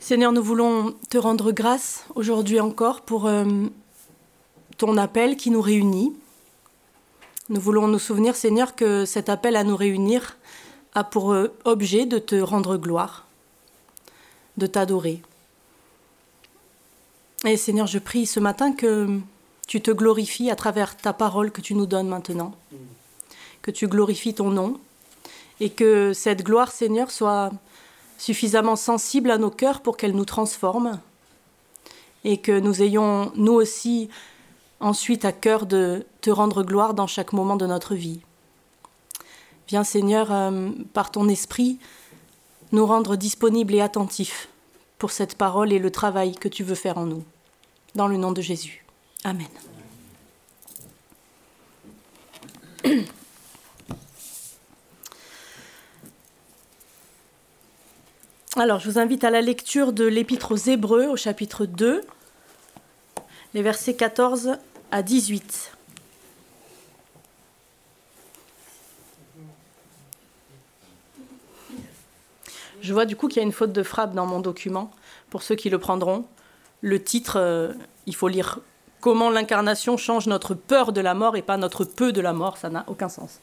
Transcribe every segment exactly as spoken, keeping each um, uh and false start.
Seigneur, nous voulons te rendre grâce aujourd'hui encore pour euh, ton appel qui nous réunit. Nous voulons nous souvenir, Seigneur, que cet appel à nous réunir a pour euh, objet de te rendre gloire, de t'adorer. Et Seigneur, je prie ce matin que tu te glorifies à travers ta parole que tu nous donnes maintenant, que tu glorifies ton nom et que cette gloire, Seigneur, soit suffisamment sensible à nos cœurs pour qu'elle nous transforme et que nous ayons, nous aussi, ensuite à cœur de te rendre gloire dans chaque moment de notre vie. Viens, Seigneur, euh, par ton esprit, nous rendre disponibles et attentifs pour cette parole et le travail que tu veux faire en nous. Dans le nom de Jésus. Amen. Alors, je vous invite à la lecture de l'Épître aux Hébreux, au chapitre deux, les versets quatorze à dix-huit. Je vois du coup qu'il y a une faute de frappe dans mon document, pour ceux qui le prendront. Le titre, euh, il faut lire « Comment l'incarnation change notre peur de la mort » et pas « notre peu de la mort », ça n'a aucun sens.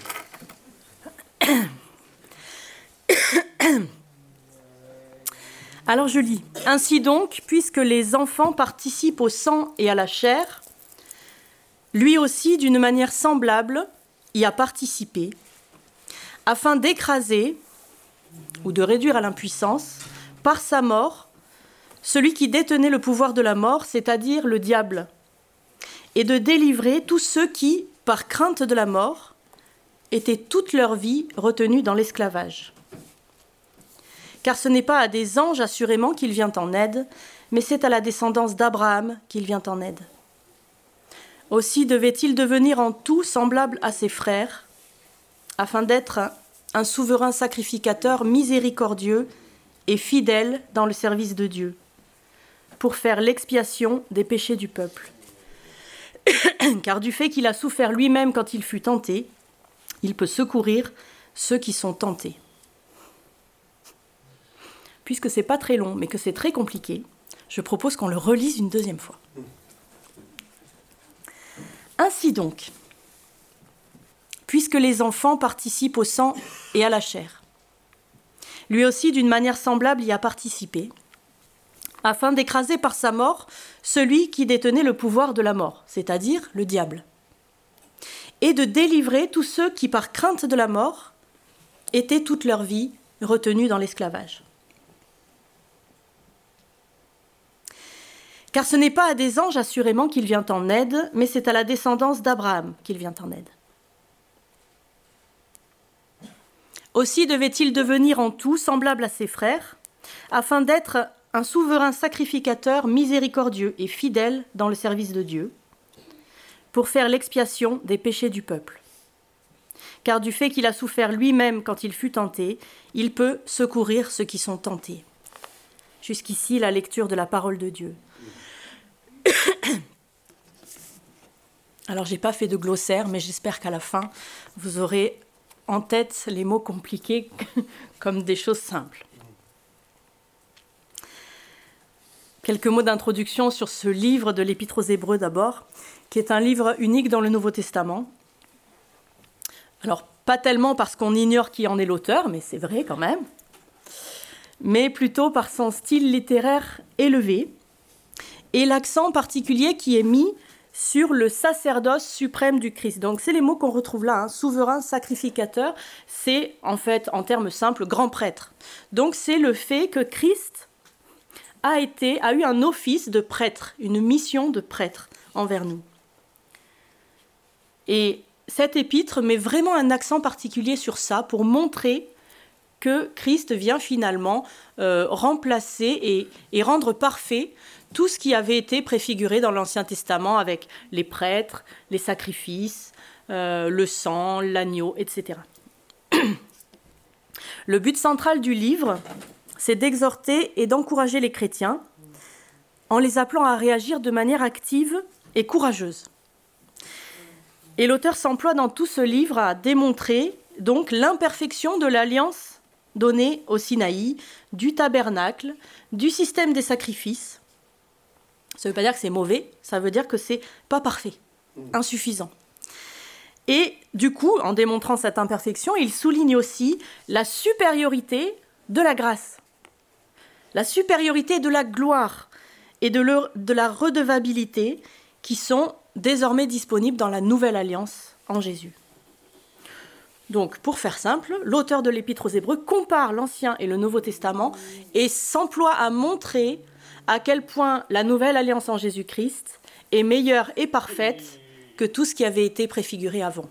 Alors je lis. « Ainsi donc, puisque les enfants participent au sang et à la chair, lui aussi, d'une manière semblable, y a participé, afin d'écraser ou de réduire à l'impuissance, par sa mort, celui qui détenait le pouvoir de la mort, c'est-à-dire le diable, et de délivrer tous ceux qui, par crainte de la mort, étaient toute leur vie retenus dans l'esclavage. Car ce n'est pas à des anges assurément qu'il vient en aide, mais c'est à la descendance d'Abraham qu'il vient en aide. Aussi devait-il devenir en tout semblable à ses frères, afin d'être un souverain sacrificateur miséricordieux et fidèle dans le service de Dieu, pour faire l'expiation des péchés du peuple. Car du fait qu'il a souffert lui-même quand il fut tenté, il peut secourir ceux qui sont tentés. Puisque c'est pas très long, mais que c'est très compliqué, je propose qu'on le relise une deuxième fois. Ainsi donc, puisque les enfants participent au sang et à la chair, lui aussi, d'une manière semblable, y a participé, afin d'écraser par sa mort celui qui détenait le pouvoir de la mort, c'est-à-dire le diable, et de délivrer tous ceux qui, par crainte de la mort, étaient toute leur vie retenus dans l'esclavage. Car ce n'est pas à des anges assurément qu'il vient en aide, mais c'est à la descendance d'Abraham qu'il vient en aide. Aussi devait-il devenir en tout semblable à ses frères, afin d'être un souverain sacrificateur miséricordieux et fidèle dans le service de Dieu, pour faire l'expiation des péchés du peuple. Car du fait qu'il a souffert lui-même quand il fut tenté, il peut secourir ceux qui sont tentés. Jusqu'ici, la lecture de la parole de Dieu. Alors, je n'ai pas fait de glossaire, mais j'espère qu'à la fin, vous aurez en tête les mots compliqués comme des choses simples. Quelques mots d'introduction sur ce livre de l'Épître aux Hébreux d'abord, qui est un livre unique dans le Nouveau Testament. Alors, pas tellement parce qu'on ignore qui en est l'auteur, mais c'est vrai quand même, mais plutôt par son style littéraire élevé et l'accent particulier qui est mis sur le sacerdoce suprême du Christ. Donc, c'est les mots qu'on retrouve là, hein. Souverain, sacrificateur, c'est en fait, en termes simples, grand prêtre. Donc, c'est le fait que Christ a été, a eu un office de prêtre, une mission de prêtre envers nous. Et cet épître met vraiment un accent particulier sur ça pour montrer que Christ vient finalement euh, remplacer et, et rendre parfait tout ce qui avait été préfiguré dans l'Ancien Testament avec les prêtres, les sacrifices, euh, le sang, l'agneau, et cetera. Le but central du livre, c'est d'exhorter et d'encourager les chrétiens en les appelant à réagir de manière active et courageuse. Et l'auteur s'emploie dans tout ce livre à démontrer donc l'imperfection de l'alliance donné au Sinaï, du tabernacle, du système des sacrifices. Ça ne veut pas dire que c'est mauvais, ça veut dire que c'est pas parfait, insuffisant. Et du coup, en démontrant cette imperfection, il souligne aussi la supériorité de la grâce, la supériorité de la gloire et de, le, de la redevabilité qui sont désormais disponibles dans la nouvelle alliance en Jésus. Donc, pour faire simple, l'auteur de l'Épître aux Hébreux compare l'Ancien et le Nouveau Testament et s'emploie à montrer à quel point la nouvelle alliance en Jésus-Christ est meilleure et parfaite que tout ce qui avait été préfiguré avant.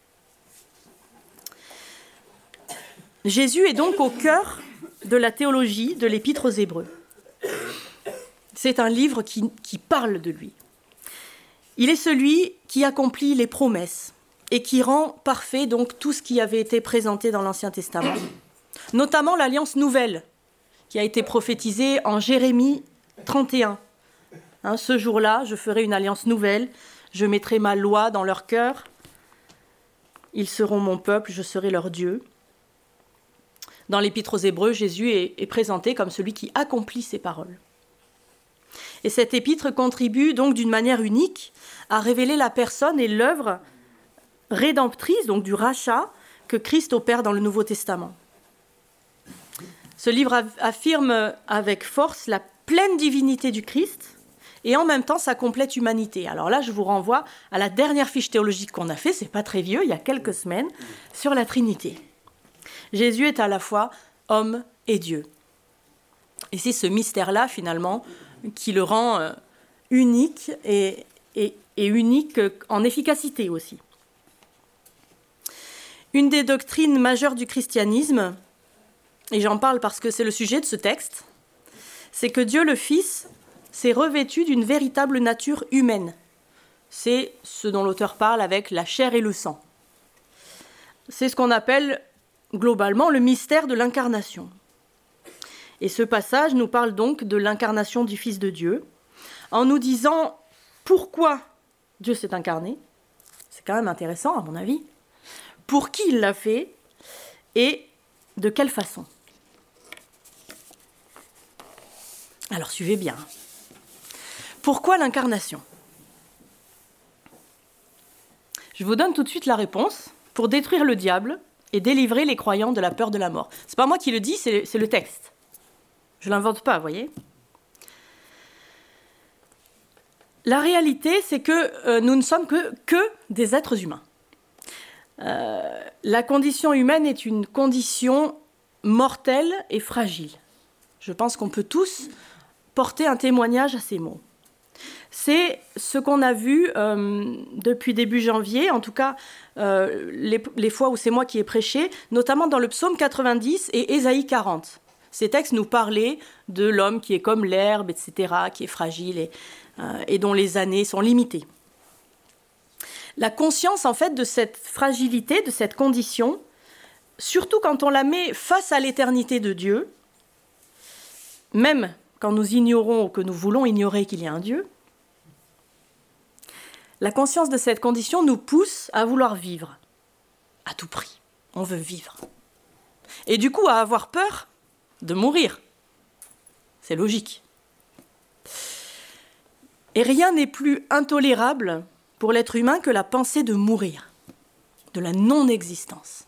Jésus est donc au cœur de la théologie de l'Épître aux Hébreux. C'est un livre qui, qui parle de lui. Il est celui qui accomplit les promesses et qui rend parfait donc tout ce qui avait été présenté dans l'Ancien Testament, notamment l'Alliance nouvelle, qui a été prophétisée en Jérémie trente et un. Hein, ce jour-là, je ferai une alliance nouvelle, je mettrai ma loi dans leur cœur, ils seront mon peuple, je serai leur Dieu. Dans l'Épître aux Hébreux, Jésus est, est présenté comme celui qui accomplit ces paroles. Et cet épître contribue donc d'une manière unique à révéler la personne et l'œuvre rédemptrice, donc du rachat, que Christ opère dans le Nouveau Testament. Ce livre affirme avec force la pleine divinité du Christ et en même temps sa complète humanité. Alors là, je vous renvoie à la dernière fiche théologique qu'on a fait, c'est pas très vieux, il y a quelques semaines, sur la Trinité. Jésus est à la fois homme et Dieu. Et c'est ce mystère-là, finalement, qui le rend euh, unique et, et, et unique en efficacité aussi. Une des doctrines majeures du christianisme, et j'en parle parce que c'est le sujet de ce texte, c'est que Dieu le Fils s'est revêtu d'une véritable nature humaine. C'est ce dont l'auteur parle avec la chair et le sang. C'est ce qu'on appelle globalement le mystère de l'incarnation. Et ce passage nous parle donc de l'incarnation du Fils de Dieu, en nous disant pourquoi Dieu s'est incarné. C'est quand même intéressant, à mon avis. Pour qui il l'a fait et de quelle façon. Alors, suivez bien. Pourquoi l'incarnation ? Je vous donne tout de suite la réponse. Pour détruire le diable et délivrer les croyants de la peur de la mort. C'est pas moi qui le dis, c'est, c'est le texte. Je ne l'invente pas, vous voyez. La réalité, c'est que euh, nous ne sommes que, que des êtres humains. Euh, la condition humaine est une condition mortelle et fragile. Je pense qu'on peut tous porter un témoignage à ces mots. C'est ce qu'on a vu euh, depuis début janvier, en tout cas euh, les, les fois où c'est moi qui ai prêché, notamment dans le psaume quatre-vingt-dix et Ésaïe quarante. Ces textes nous parlaient de l'homme qui est comme l'herbe, et cetera, qui est fragile et, euh, et dont les années sont limitées. La conscience, en fait, de cette fragilité, de cette condition, surtout quand on la met face à l'éternité de Dieu, même quand nous ignorons ou que nous voulons ignorer qu'il y a un Dieu, la conscience de cette condition nous pousse à vouloir vivre, à tout prix. On veut vivre. Et du coup, à avoir peur de mourir. C'est logique. Et rien n'est plus intolérable pour l'être humain que la pensée de mourir, de la non-existence.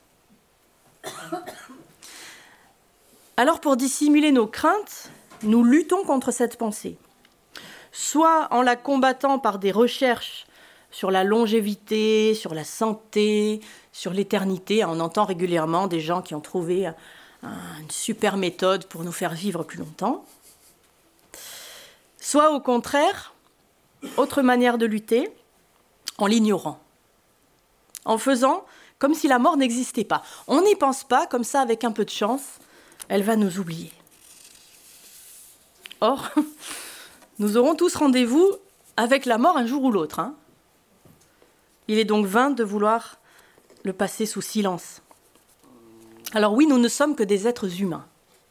Alors, pour dissimuler nos craintes, nous luttons contre cette pensée, soit en la combattant par des recherches sur la longévité, sur la santé, sur l'éternité. On entend régulièrement des gens qui ont trouvé une super méthode pour nous faire vivre plus longtemps. Soit au contraire, autre manière de lutter, en l'ignorant, en faisant comme si la mort n'existait pas. On n'y pense pas, comme ça, avec un peu de chance, elle va nous oublier. Or, nous aurons tous rendez-vous avec la mort un jour ou l'autre. Hein. Il est donc vain de vouloir le passer sous silence. Alors oui, nous ne sommes que des êtres humains.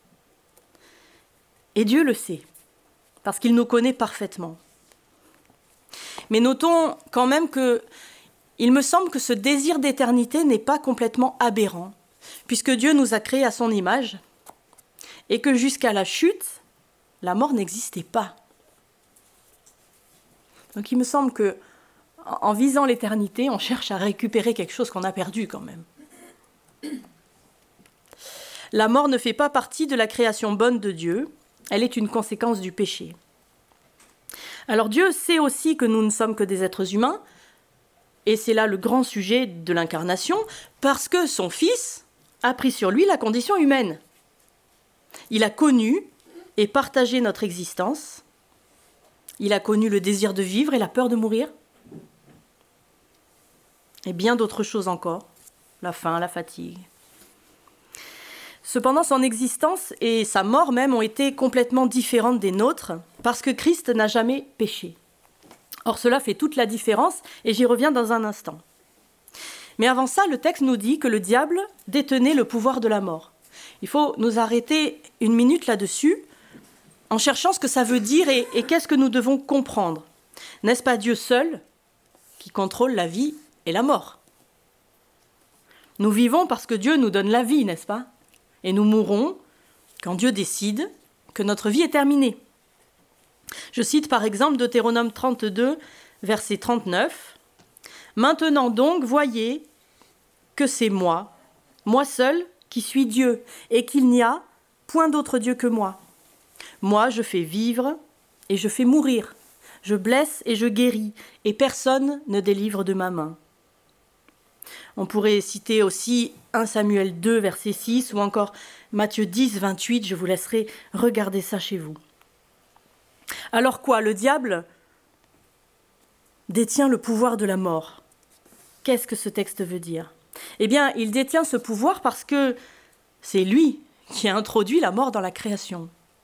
Et Dieu le sait, parce qu'il nous connaît parfaitement. Mais notons quand même que il me semble que ce désir d'éternité n'est pas complètement aberrant, puisque Dieu nous a créés à son image, et que jusqu'à la chute, la mort n'existait pas. Donc il me semble que, en visant l'éternité, on cherche à récupérer quelque chose qu'on a perdu quand même. La mort ne fait pas partie de la création bonne de Dieu, elle est une conséquence du péché. Alors Dieu sait aussi que nous ne sommes que des êtres humains, et c'est là le grand sujet de l'incarnation, parce que son Fils a pris sur lui la condition humaine. Il a connu et partagé notre existence. Il a connu le désir de vivre et la peur de mourir. Et bien d'autres choses encore, la faim, la fatigue. Cependant, son existence et sa mort même ont été complètement différentes des nôtres, parce que Christ n'a jamais péché. Or, cela fait toute la différence, et j'y reviens dans un instant. Mais avant ça, le texte nous dit que le diable détenait le pouvoir de la mort. Il faut nous arrêter une minute là-dessus, en cherchant ce que ça veut dire et, et qu'est-ce que nous devons comprendre. N'est-ce pas Dieu seul qui contrôle la vie et la mort? Nous vivons parce que Dieu nous donne la vie, n'est-ce pas? Et nous mourrons quand Dieu décide que notre vie est terminée. Je cite par exemple Deutéronome trente-deux, verset trente-neuf. « Maintenant donc, voyez que c'est moi, moi seul, qui suis Dieu, et qu'il n'y a point d'autre Dieu que moi. Moi, je fais vivre et je fais mourir. Je blesse et je guéris, et personne ne délivre de ma main. » On pourrait citer aussi un Samuel deux, verset six, ou encore Matthieu dix, vingt-huit, je vous laisserai regarder ça chez vous. Alors quoi, le diable détient le pouvoir de la mort. Qu'est-ce que ce texte veut dire? Eh bien, il détient ce pouvoir parce que c'est lui qui a introduit la mort dans la création.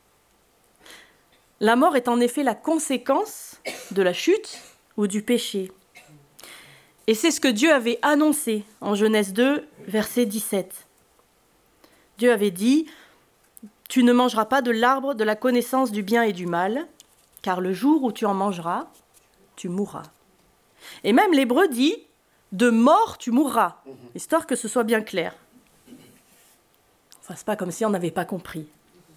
La mort est en effet la conséquence de la chute ou du péché. Et c'est ce que Dieu avait annoncé en Genèse deux, verset dix-sept. Dieu avait dit « Tu ne mangeras pas de l'arbre de la connaissance du bien et du mal, car le jour où tu en mangeras, tu mourras. » Et même l'Hébreu dit « De mort tu mourras », histoire que ce soit bien clair. Enfin, c'est pas comme si on n'avait pas compris.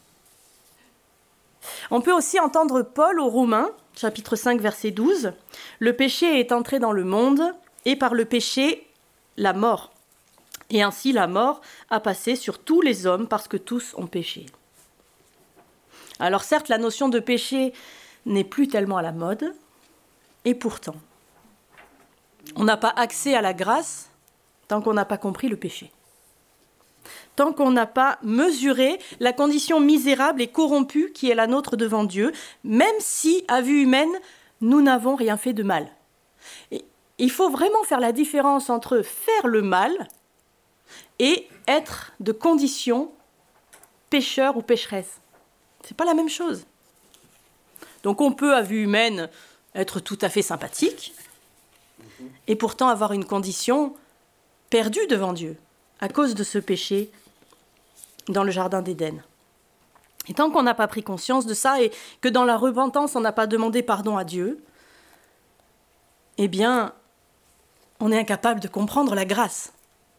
On peut aussi entendre Paul aux Romains, chapitre cinq, verset douze. « Le péché est entré dans le monde, et par le péché, la mort. Et ainsi la mort a passé sur tous les hommes parce que tous ont péché. » Alors certes, la notion de péché n'est plus tellement à la mode, et pourtant, on n'a pas accès à la grâce tant qu'on n'a pas compris le péché. Tant qu'on n'a pas mesuré la condition misérable et corrompue qui est la nôtre devant Dieu, même si, à vue humaine, nous n'avons rien fait de mal. Et il faut vraiment faire la différence entre faire le mal et être de condition pécheur ou pécheresse. Ce n'est pas la même chose. Donc on peut, à vue humaine, être tout à fait sympathique et pourtant avoir une condition perdue devant Dieu à cause de ce péché dans le jardin d'Éden. Et tant qu'on n'a pas pris conscience de ça et que dans la repentance on n'a pas demandé pardon à Dieu, eh bien, on est incapable de comprendre la grâce.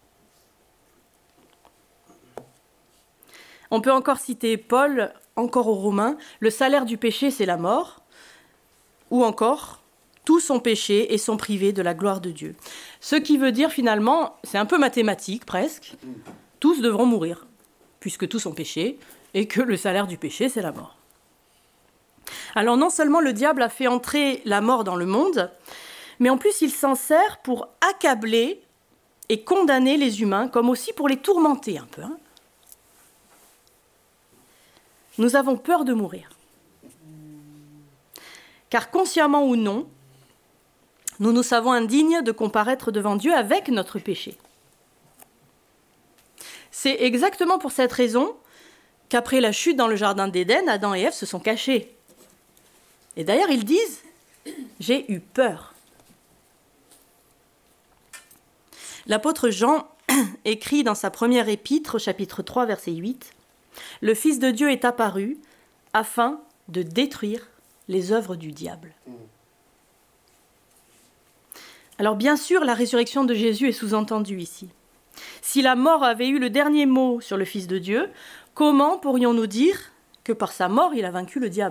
On peut encore citer Paul, encore aux Romains, « Le salaire du péché, c'est la mort », ou encore « Tous ont péché et sont privés de la gloire de Dieu ». Ce qui veut dire finalement, c'est un peu mathématique presque, tous devront mourir, puisque tous ont péché, et que le salaire du péché, c'est la mort. Alors non seulement le diable a fait entrer la mort dans le monde, mais en plus il s'en sert pour accabler et condamner les humains, comme aussi pour les tourmenter un peu. Hein. Nous avons peur de mourir. Car consciemment ou non, nous nous savons indignes de comparaître devant Dieu avec notre péché. C'est exactement pour cette raison qu'après la chute dans le jardin d'Éden, Adam et Ève se sont cachés. Et d'ailleurs, ils disent « J'ai eu peur ». L'apôtre Jean écrit dans sa première épître, chapitre trois, verset huit, « Le Fils de Dieu est apparu afin de détruire les œuvres du diable. » Alors bien sûr, la résurrection de Jésus est sous-entendue ici. Si la mort avait eu le dernier mot sur le Fils de Dieu, comment pourrions-nous dire que par sa mort, il a vaincu le diable ?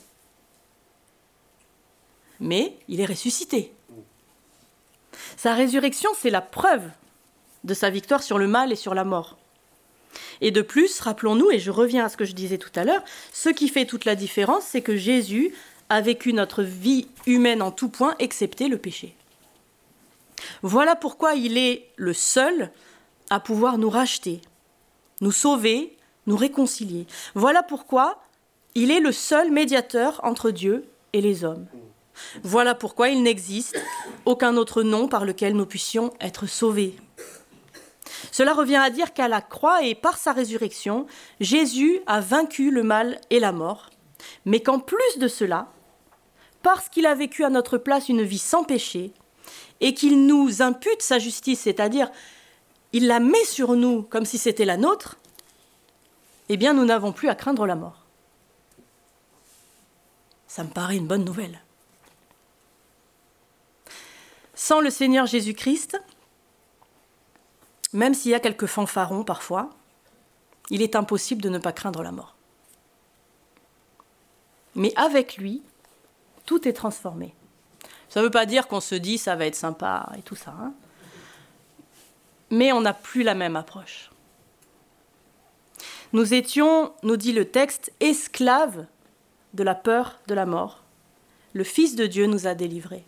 Mais il est ressuscité. Sa résurrection, c'est la preuve de sa victoire sur le mal et sur la mort. Et de plus, rappelons-nous, et je reviens à ce que je disais tout à l'heure, ce qui fait toute la différence, c'est que Jésus a vécu notre vie humaine en tout point, excepté le péché. Voilà pourquoi il est le seul à pouvoir nous racheter, nous sauver, nous réconcilier. Voilà pourquoi il est le seul médiateur entre Dieu et les hommes. Voilà pourquoi il n'existe aucun autre nom par lequel nous puissions être sauvés. Cela revient à dire qu'à la croix et par sa résurrection, Jésus a vaincu le mal et la mort, mais qu'en plus de cela, parce qu'il a vécu à notre place une vie sans péché, et qu'il nous impute sa justice, c'est-à-dire il la met sur nous comme si c'était la nôtre, eh bien nous n'avons plus à craindre la mort. Ça me paraît une bonne nouvelle. Sans le Seigneur Jésus-Christ, même s'il y a quelques fanfarons parfois, il est impossible de ne pas craindre la mort. Mais avec lui, tout est transformé. Ça ne veut pas dire qu'on se dit ça va être sympa et tout ça, hein. Mais on n'a plus la même approche. Nous étions, nous dit le texte, esclaves de la peur de la mort. Le Fils de Dieu nous a délivrés.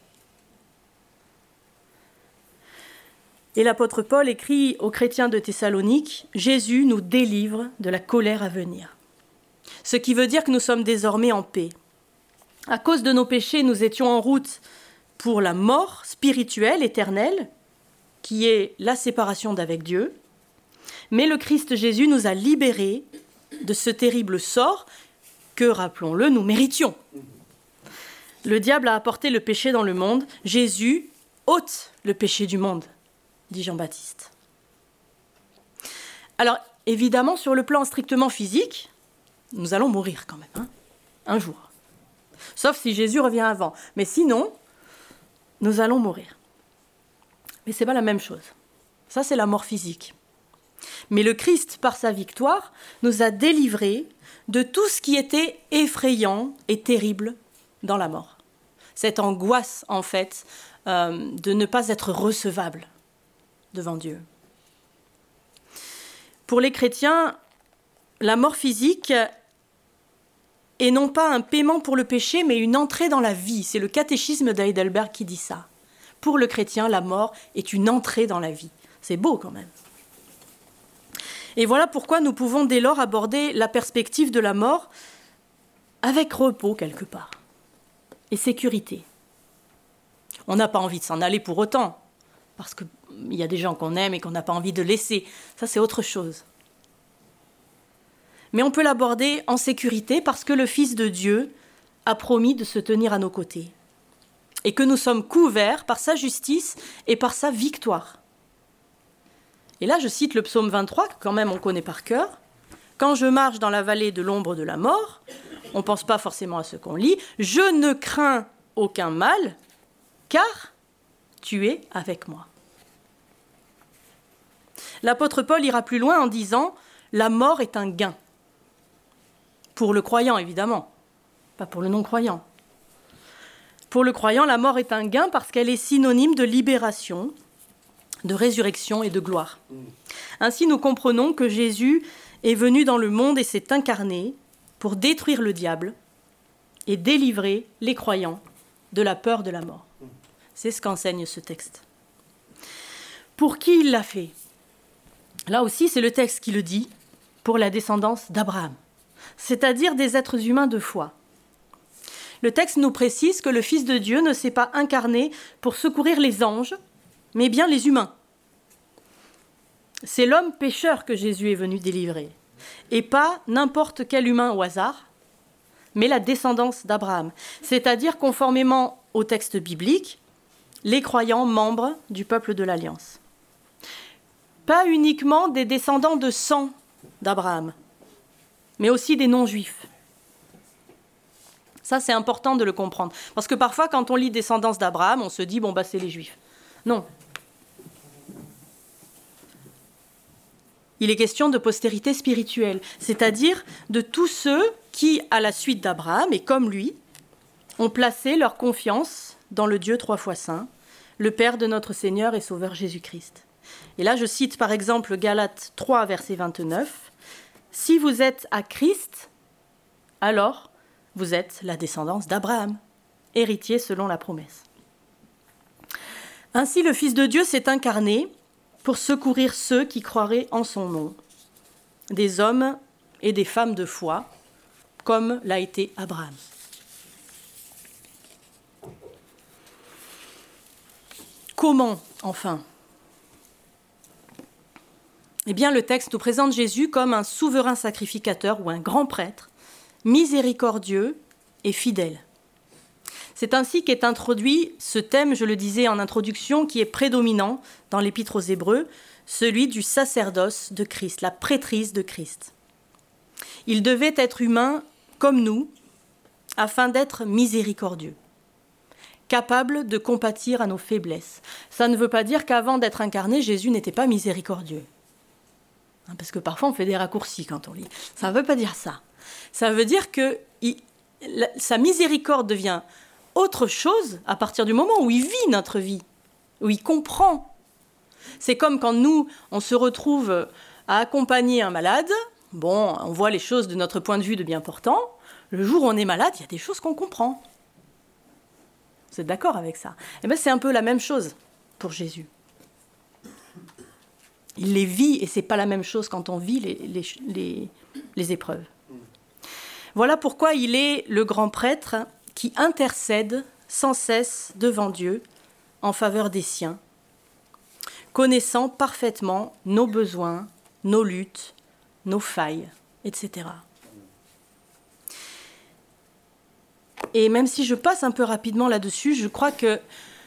Et l'apôtre Paul écrit aux chrétiens de Thessalonique, « Jésus nous délivre de la colère à venir ». Ce qui veut dire que nous sommes désormais en paix. À cause de nos péchés, nous étions en route pour la mort spirituelle, éternelle, qui est la séparation d'avec Dieu. Mais le Christ Jésus nous a libérés de ce terrible sort que, rappelons-le, nous méritions. Le diable a apporté le péché dans le monde. Jésus ôte le péché du monde, dit Jean-Baptiste. Alors, évidemment, sur le plan strictement physique, nous allons mourir quand même, hein, un jour. Sauf si Jésus revient avant. Mais sinon, nous allons mourir. Mais ce n'est pas la même chose. Ça, c'est la mort physique. Mais le Christ, par sa victoire, nous a délivrés de tout ce qui était effrayant et terrible dans la mort. Cette angoisse, en fait, euh, de ne pas être recevable devant Dieu. Pour les chrétiens, la mort physique est non pas un paiement pour le péché, mais une entrée dans la vie. C'est le catéchisme d'Heidelberg qui dit ça. Pour le chrétien, la mort est une entrée dans la vie. C'est beau quand même. Et voilà pourquoi nous pouvons dès lors aborder la perspective de la mort avec repos quelque part et sécurité. On n'a pas envie de s'en aller pour autant, parce qu'il y a des gens qu'on aime et qu'on n'a pas envie de laisser. Ça, c'est autre chose. Mais on peut l'aborder en sécurité parce que le Fils de Dieu a promis de se tenir à nos côtés et que nous sommes couverts par sa justice et par sa victoire. Et là, je cite le psaume vingt-trois, que quand même on connaît par cœur. « Quand je marche dans la vallée de l'ombre de la mort », on ne pense pas forcément à ce qu'on lit, « je ne crains aucun mal, car tu es avec moi. » L'apôtre Paul ira plus loin en disant « la mort est un gain ». Pour le croyant, évidemment, pas pour le non-croyant. Pour le croyant, la mort est un gain parce qu'elle est synonyme de libération, de résurrection et de gloire. Ainsi, nous comprenons que Jésus est venu dans le monde et s'est incarné pour détruire le diable et délivrer les croyants de la peur de la mort. C'est ce qu'enseigne ce texte. Pour qui il l'a fait ? Là aussi, c'est le texte qui le dit, pour la descendance d'Abraham, c'est-à-dire des êtres humains de foi. Le texte nous précise que le Fils de Dieu ne s'est pas incarné pour secourir les anges, mais bien les humains. C'est l'homme pécheur que Jésus est venu délivrer, et pas n'importe quel humain au hasard, mais la descendance d'Abraham, c'est-à-dire conformément au texte biblique, les croyants membres du peuple de l'Alliance. Pas uniquement des descendants de sang d'Abraham, mais aussi des non-juifs. Ça, c'est important de le comprendre. Parce que parfois, quand on lit descendance d'Abraham, on se dit, bon, bah, c'est les juifs. Non. il est question de postérité spirituelle, c'est-à-dire de tous ceux qui, à la suite d'Abraham, et comme lui, ont placé leur confiance dans le Dieu trois fois saint, le Père de notre Seigneur et Sauveur Jésus-Christ. Et là, je cite par exemple Galates trois, verset vingt-neuf. « Si vous êtes à Christ, alors vous êtes la descendance d'Abraham, héritier selon la promesse. » Ainsi, le Fils de Dieu s'est incarné pour secourir ceux qui croiraient en son nom, des hommes et des femmes de foi, comme l'a été Abraham. Comment, enfin ? Eh bien, le texte nous présente Jésus comme un souverain sacrificateur ou un grand prêtre, miséricordieux et fidèle. C'est ainsi qu'est introduit ce thème, je le disais en introduction, qui est prédominant dans l'Épître aux Hébreux, celui du sacerdoce de Christ, la prêtrise de Christ. Il devait être humain comme nous, afin d'être miséricordieux, capable de compatir à nos faiblesses. Ça ne veut pas dire qu'avant d'être incarné, Jésus n'était pas miséricordieux. Parce que parfois on fait des raccourcis quand on lit. Ça ne veut pas dire ça. Ça veut dire que il, la, sa miséricorde devient autre chose à partir du moment où il vit notre vie, où il comprend. C'est comme quand nous, on se retrouve à accompagner un malade. Bon, on voit les choses de notre point de vue de bien portant. Le jour où on est malade, il y a des choses qu'on comprend. Vous êtes d'accord avec ça ? Eh bien, c'est un peu la même chose pour Jésus. Il les vit et ce n'est pas la même chose quand on vit les, les, les, les épreuves. Voilà pourquoi il est le grand prêtre qui intercède sans cesse devant Dieu en faveur des siens, connaissant parfaitement nos besoins, nos luttes, nos failles, et cetera. Et même si je passe un peu rapidement là-dessus, je crois que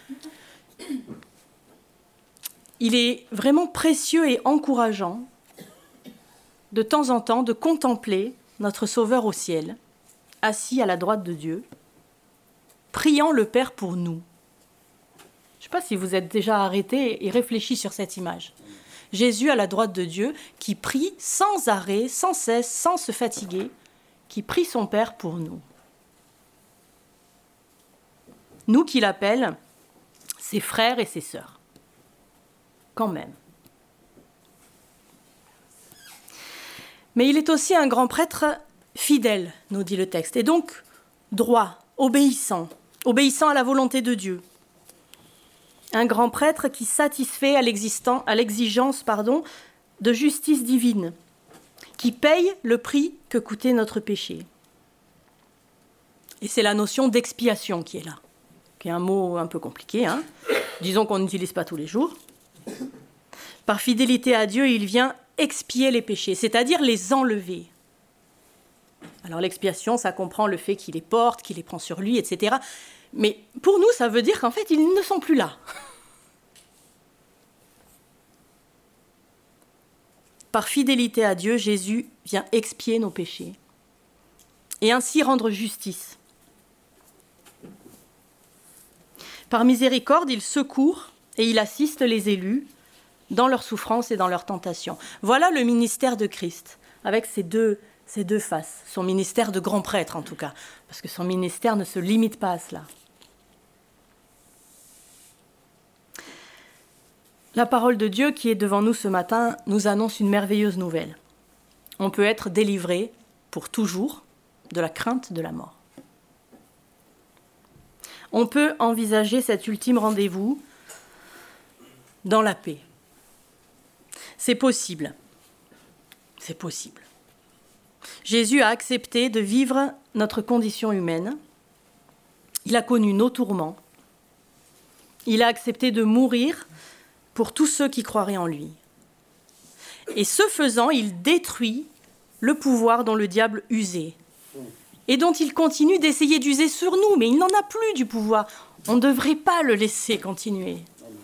il est vraiment précieux et encourageant de temps en temps de contempler notre Sauveur au ciel, assis à la droite de Dieu, priant le Père pour nous. Je ne sais pas si vous êtes déjà arrêtés et réfléchis sur cette image. Jésus à la droite de Dieu qui prie sans arrêt, sans cesse, sans se fatiguer, qui prie son Père pour nous. Nous qui l'appelle ses frères et ses sœurs. Quand même. Mais il est aussi un grand prêtre fidèle, nous dit le texte, et donc droit, obéissant, obéissant à la volonté de Dieu. Un grand prêtre qui satisfait à, l'existant, à l'exigence pardon, de justice divine, qui paye le prix que coûtait notre péché. Et c'est la notion d'expiation qui est là, qui est un mot un peu compliqué, hein. Disons qu'on n'utilise pas tous les jours. Par fidélité à Dieu, il vient expier les péchés, c'est-à-dire les enlever. Alors l'expiation, ça comprend le fait qu'il les porte, qu'il les prend sur lui, et cetera. Mais pour nous, ça veut dire qu'en fait, ils ne sont plus là. Par fidélité à Dieu, Jésus vient expier nos péchés et ainsi rendre justice. Par miséricorde, il secourt et il assiste les élus dans leurs souffrances et dans leurs tentations. Voilà le ministère de Christ, avec ses deux, ses deux faces. Son ministère de grand prêtre, en tout cas, parce que son ministère ne se limite pas à cela. La parole de Dieu qui est devant nous ce matin nous annonce une merveilleuse nouvelle. On peut être délivré pour toujours de la crainte de la mort. On peut envisager cet ultime rendez-vous dans la paix. C'est possible. C'est possible. Jésus a accepté de vivre notre condition humaine. Il a connu nos tourments. Il a accepté de mourir pour tous ceux qui croiraient en lui. Et ce faisant, il détruit le pouvoir dont le diable usait et dont il continue d'essayer d'user sur nous, mais il n'en a plus du pouvoir. On ne devrait pas le laisser continuer.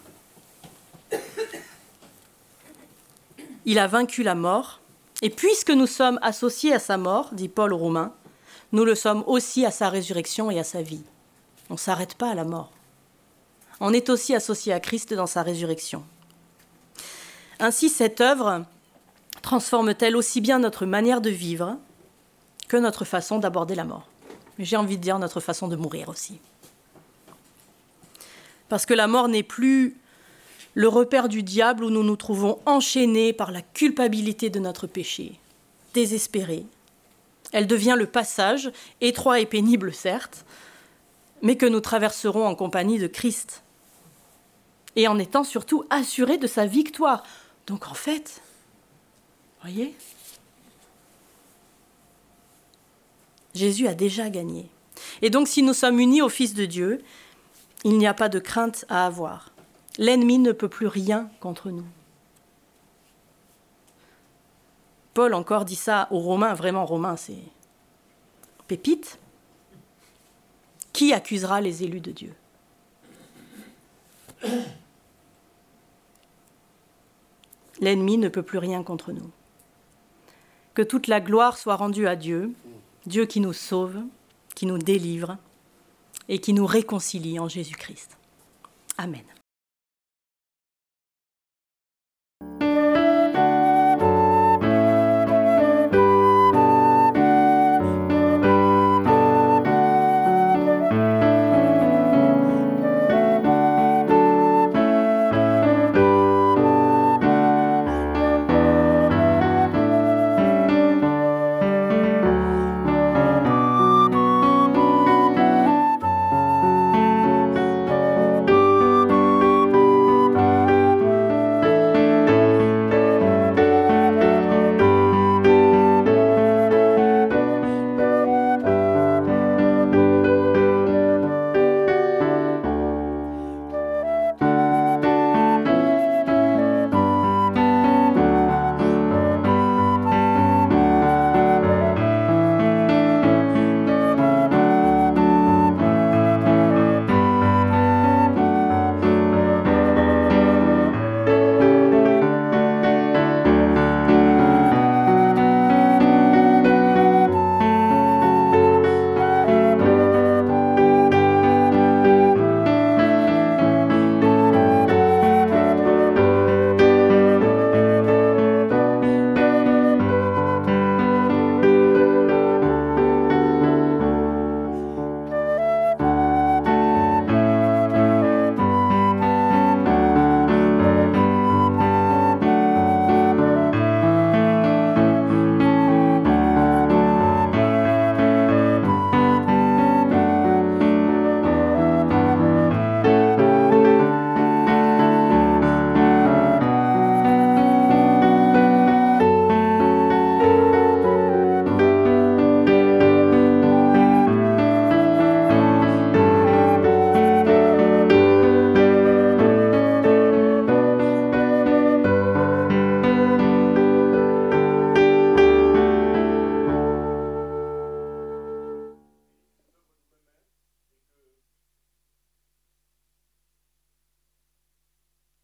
Il a vaincu la mort, et puisque nous sommes associés à sa mort, dit Paul aux Romains, nous le sommes aussi à sa résurrection et à sa vie. On ne s'arrête pas à la mort. On est aussi associé à Christ dans sa résurrection. Ainsi, cette œuvre transforme-t-elle aussi bien notre manière de vivre que notre façon d'aborder la mort. Mais j'ai envie de dire notre façon de mourir aussi. Parce que la mort n'est plus le repère du diable où nous nous trouvons enchaînés par la culpabilité de notre péché, désespérés. Elle devient le passage, étroit et pénible certes, mais que nous traverserons en compagnie de Christ. Et en étant surtout assurés de sa victoire. Donc en fait, voyez, Jésus a déjà gagné. Et donc si nous sommes unis au Fils de Dieu, il n'y a pas de crainte à avoir. L'ennemi ne peut plus rien contre nous. Paul encore dit ça aux Romains, vraiment Romains, c'est pépite. Qui accusera les élus de Dieu ? L'ennemi ne peut plus rien contre nous. Que toute la gloire soit rendue à Dieu, Dieu qui nous sauve, qui nous délivre et qui nous réconcilie en Jésus-Christ. Amen.